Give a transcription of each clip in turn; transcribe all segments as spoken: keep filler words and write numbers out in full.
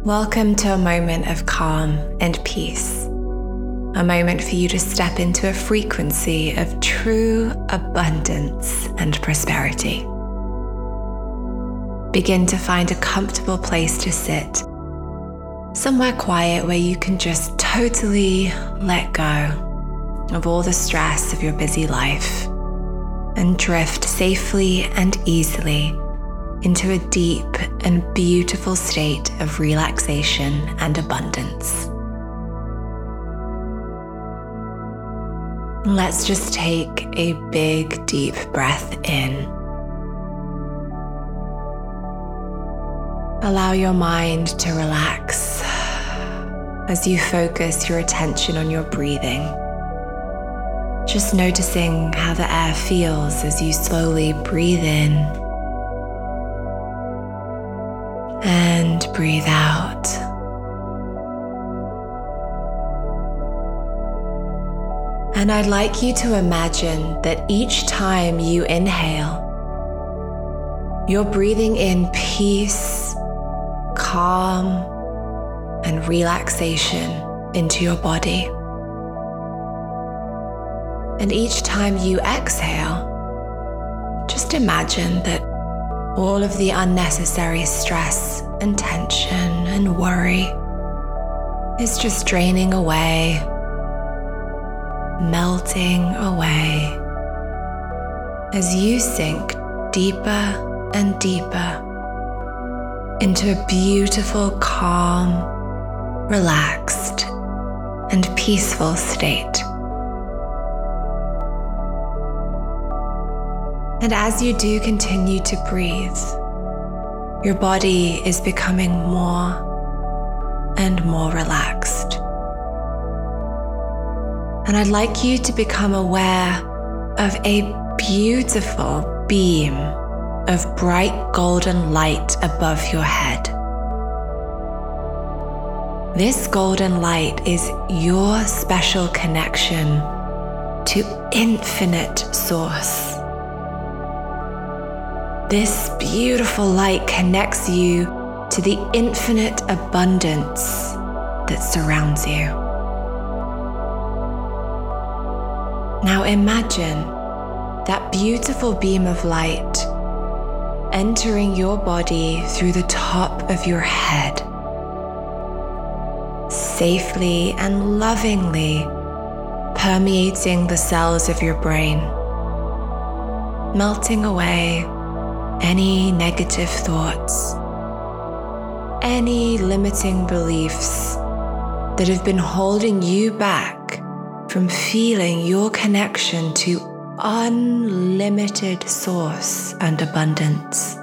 Welcome to a moment of calm and peace, a moment for you to step into a frequency of true abundance and prosperity. Begin to find a comfortable place to sit, somewhere quiet where you can just totally let go of all the stress of your busy life and drift safely and easily into a deep and beautiful state of relaxation and abundance. Let's just take a big, deep breath in. Allow your mind to relax as you focus your attention on your breathing. Just noticing how the air feels as you slowly breathe in and breathe out. And I'd like you to imagine that each time you inhale, you're breathing in peace, calm, and relaxation into your body. And each time you exhale, just imagine that all of the unnecessary stress and tension and worry is just draining away, melting away as you sink deeper and deeper into a beautiful, calm, relaxed, and peaceful state. And as you do continue to breathe, your body is becoming more and more relaxed. And I'd like you to become aware of a beautiful beam of bright golden light above your head. This golden light is your special connection to Infinite Source. This beautiful light connects you to the infinite abundance that surrounds you. Now imagine that beautiful beam of light entering your body through the top of your head, safely and lovingly permeating the cells of your brain, melting away any negative thoughts, any limiting beliefs that have been holding you back from feeling your connection to unlimited source and abundance.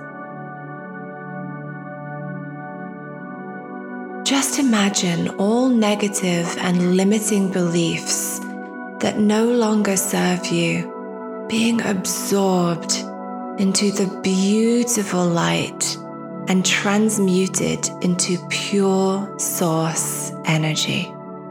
Just imagine all negative and limiting beliefs that no longer serve you being absorbed into the beautiful light and transmuted into pure source energy.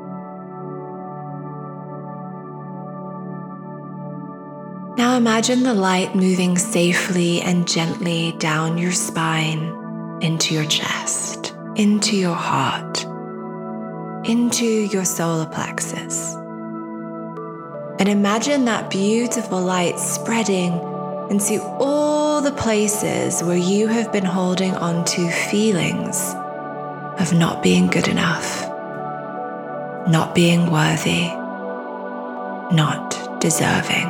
Now imagine the light moving safely and gently down your spine, into your chest, into your heart, into your solar plexus. And imagine that beautiful light spreading into all the places where you have been holding on to feelings of not being good enough, not being worthy, not deserving.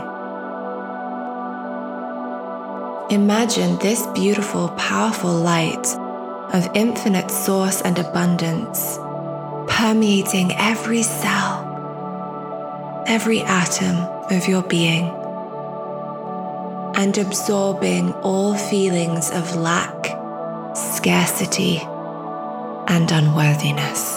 Imagine this beautiful, powerful light of infinite source and abundance permeating every cell, every atom of your being, and absorbing all feelings of lack, scarcity, and unworthiness.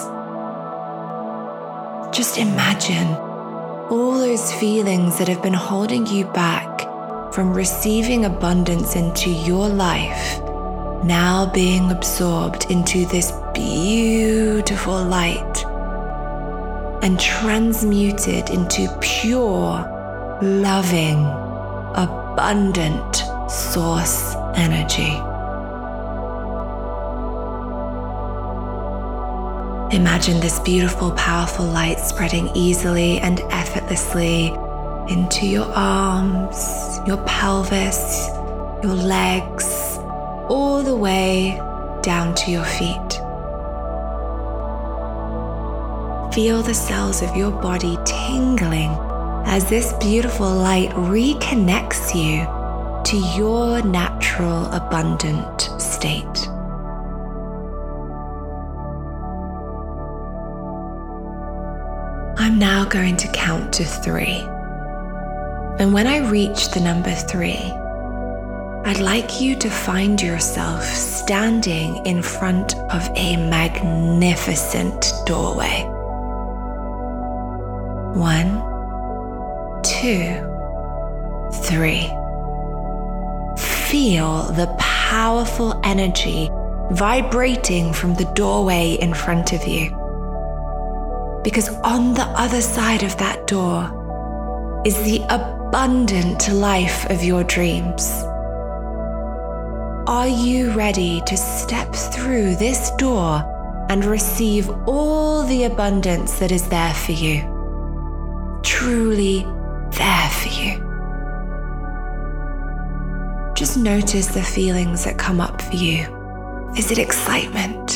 Just imagine all those feelings that have been holding you back from receiving abundance into your life now being absorbed into this beautiful light and transmuted into pure, loving, abundant source energy. Imagine this beautiful, powerful light spreading easily and effortlessly into your arms, your pelvis, your legs, all the way down to your feet. Feel the cells of your body tingling as this beautiful light reconnects you to your natural, abundant state. I'm now going to count to three. And when I reach the number three, I'd like you to find yourself standing in front of a magnificent doorway. One, two, three. Feel the powerful energy vibrating from the doorway in front of you. Because on the other side of that door is the abundant life of your dreams. Are you ready to step through this door and receive all the abundance that is there for you? Truly there for you. Just notice the feelings that come up for you. Is it excitement?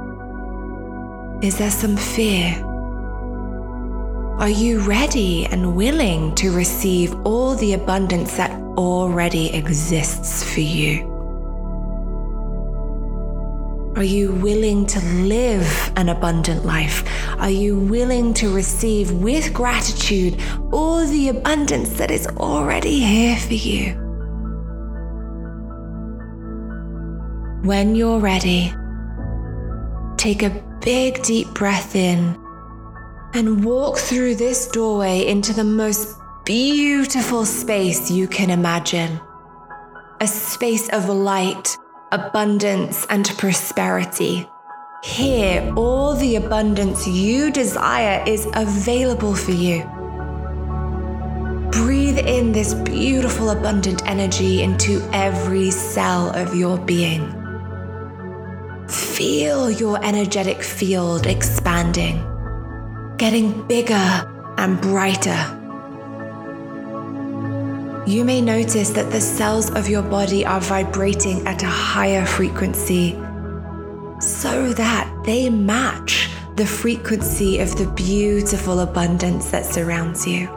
Is there some fear? Are you ready and willing to receive all the abundance that already exists for you? Are you willing to live an abundant life? Are you willing to receive with gratitude all the abundance that is already here for you? When you're ready, take a big deep breath in and walk through this doorway into the most beautiful space you can imagine. A space of light, abundance, and prosperity. Here, all the abundance you desire is available for you. Breathe in this beautiful, abundant energy into every cell of your being. Feel your energetic field expanding, getting bigger and brighter. You may notice that the cells of your body are vibrating at a higher frequency so that they match the frequency of the beautiful abundance that surrounds you.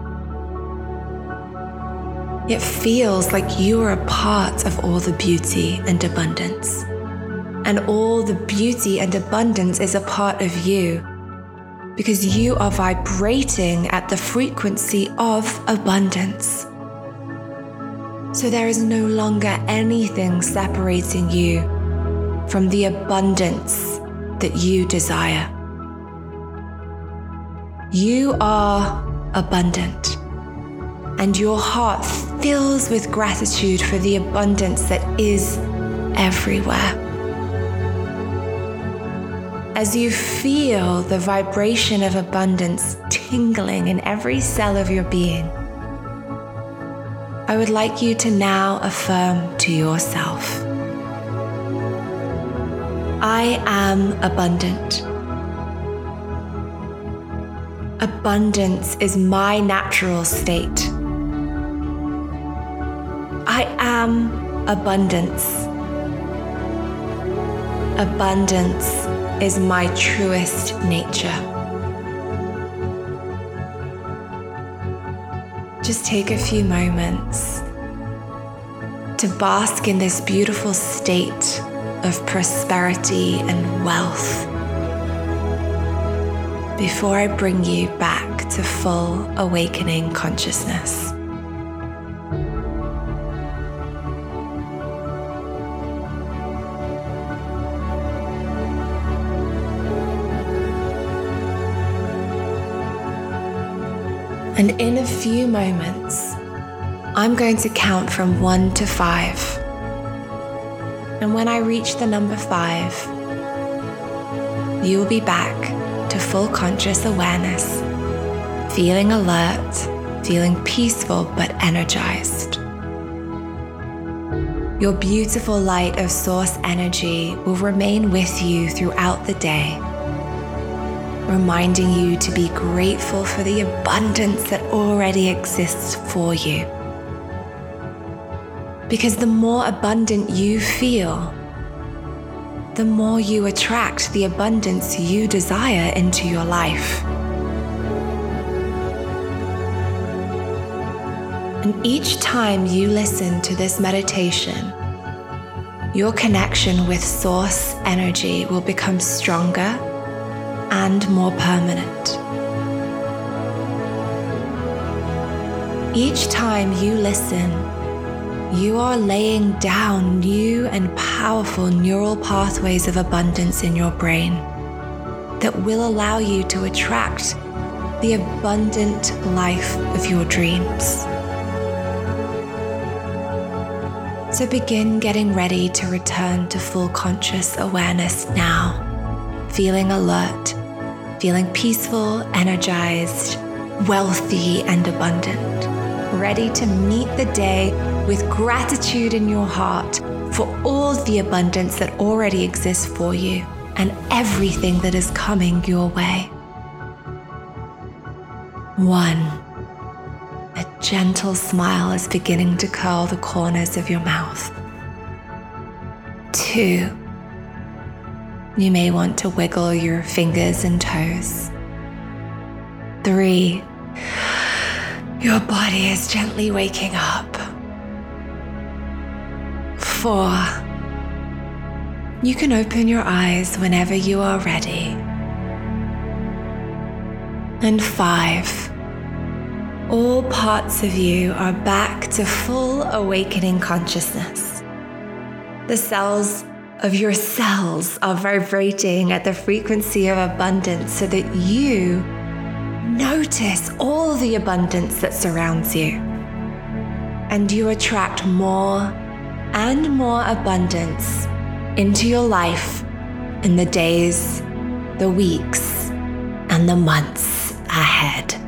It feels like you are a part of all the beauty and abundance, and all the beauty and abundance is a part of you, because you are vibrating at the frequency of abundance. So there is no longer anything separating you from the abundance that you desire. You are abundant, and your heart fills with gratitude for the abundance that is everywhere. As you feel the vibration of abundance tingling in every cell of your being, I would like you to now affirm to yourself, I am abundant. Abundance is my natural state. I am abundance. Abundance is my truest nature. Just take a few moments to bask in this beautiful state of prosperity and wealth before I bring you back to full awakening consciousness. And in a few moments, I'm going to count from one to five. And when I reach the number five, you will be back to full conscious awareness, feeling alert, feeling peaceful but energized. Your beautiful light of source energy will remain with you throughout the day, reminding you to be grateful for the abundance that already exists for you. Because the more abundant you feel, the more you attract the abundance you desire into your life. And each time you listen to this meditation, your connection with Source energy will become stronger and more permanent. Each time you listen, you are laying down new and powerful neural pathways of abundance in your brain that will allow you to attract the abundant life of your dreams. So begin getting ready to return to full conscious awareness now, feeling alert, feeling peaceful, energized, wealthy, and abundant, ready to meet the day with gratitude in your heart for all the abundance that already exists for you and everything that is coming your way. One. A gentle smile is beginning to curl the corners of your mouth. Two. You may want to wiggle your fingers and toes. Three. Your body is gently waking up. Four. You can open your eyes whenever you are ready. And five. All parts of you are back to full awakening consciousness. The cells of your cells are vibrating at the frequency of abundance so that you notice all the abundance that surrounds you. And you attract more and more abundance into your life in the days, the weeks, and the months ahead.